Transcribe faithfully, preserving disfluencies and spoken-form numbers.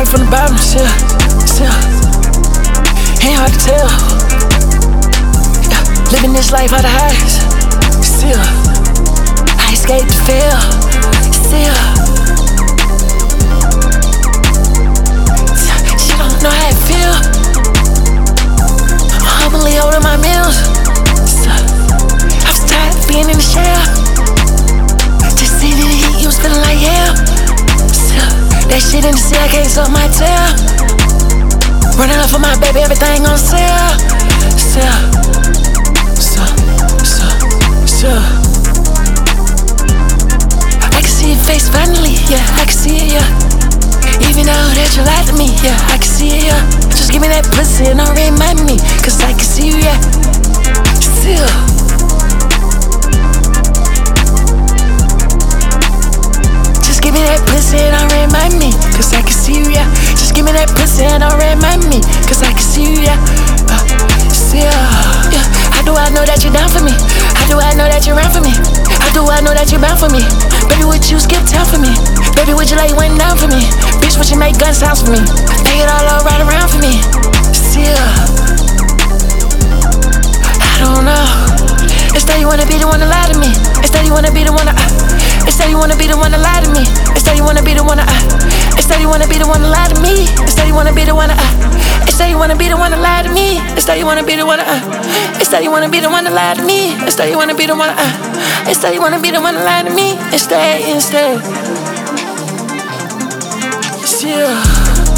started from the bottom, still, still. Ain't hard to tell. Yeah, living this life out the highs, still. I escaped to fail, still. She don't know how it feel. I'm humbly holding my meals. Still. I was tired of being in the shell. Just sitting in the heat, you was feeling like hell. Still. That shit in the cell, can't suck my tail. Running up for my baby, everything on sale. Still. So, so, so. I can see your face finally, yeah, I can see it, yeah. Even though that you lied to me, yeah, I can see it, yeah. Just give me that pussy and don't remind me, cause I can see you, yeah. Still. Just give me that pussy and don't remind me, cause I can see you, yeah. Just give me that pussy and don't remind me, cause I can see you, yeah. Uh, still, yeah. How do I know that you're down for me? How do I know that you're around for me? How do I know that you're bound for me? Baby, would you skip town for me? Baby, would you lay one down for me? Bitch, would you make gun sounds for me? Take it all all right around for me. Still, I don't know. Instead you wanna be the one to lie to me. Instead you wanna be the one to uh. Instead you wanna be the one to lie to me. Instead you wanna be the one to uh. Instead you wanna be the one to lie to me. Instead you wanna be the one to uh. Instead you wanna be the one to lie to me. Instead you wanna be the one to uh. Instead you wanna be the one to lie to me. Instead you wanna be the one to uh. Instead you wanna be the one to lie to me. Instead, instead. Still.